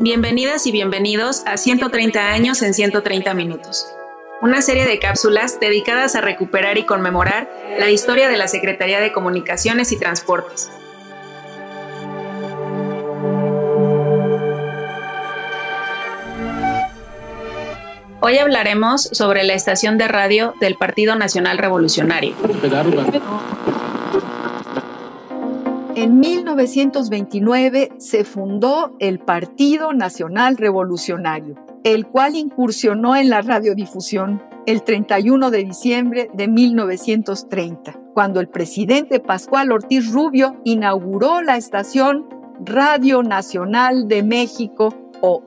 Bienvenidas y bienvenidos a 130 años en 130 minutos, una serie de cápsulas dedicadas a recuperar y conmemorar la historia de la Secretaría de Comunicaciones y Transportes. Hoy hablaremos sobre la estación de radio del Partido Nacional Revolucionario. En 1929 se fundó el Partido Nacional Revolucionario, el cual incursionó en la radiodifusión el 31 de diciembre de 1930, cuando el presidente Pascual Ortiz Rubio inauguró la estación Radio Nacional de México, o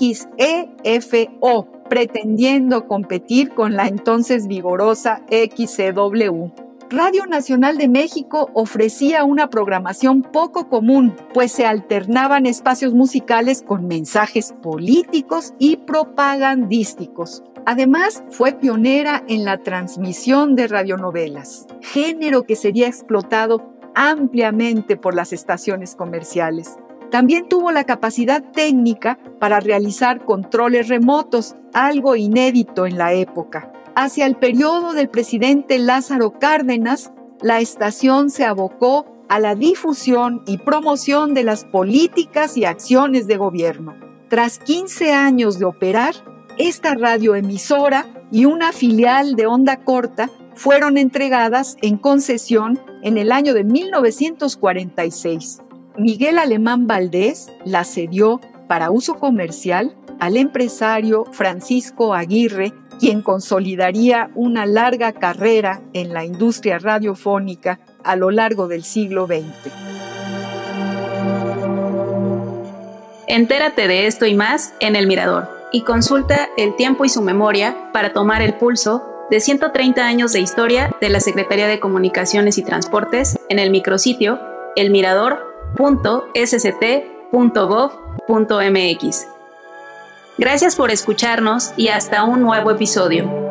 XEFO, pretendiendo competir con la entonces vigorosa XCW. Radio Nacional de México ofrecía una programación poco común, pues se alternaban espacios musicales con mensajes políticos y propagandísticos. Además, fue pionera en la transmisión de radionovelas, género que sería explotado ampliamente por las estaciones comerciales. También tuvo la capacidad técnica para realizar controles remotos, algo inédito en la época. Hacia el periodo del presidente Lázaro Cárdenas, la estación se abocó a la difusión y promoción de las políticas y acciones de gobierno. Tras 15 años de operar, esta radioemisora y una filial de onda corta fueron entregadas en concesión en el año de 1946. Miguel Alemán Valdés la cedió para uso comercial al empresario Francisco Aguirre, quien consolidaría una larga carrera en la industria radiofónica a lo largo del siglo XX. Entérate de esto y más en El Mirador y consulta El Tiempo y su Memoria para tomar el pulso de 130 años de historia de la Secretaría de Comunicaciones y Transportes en el micrositio elmirador.sct.gov.mx. Gracias por escucharnos y hasta un nuevo episodio.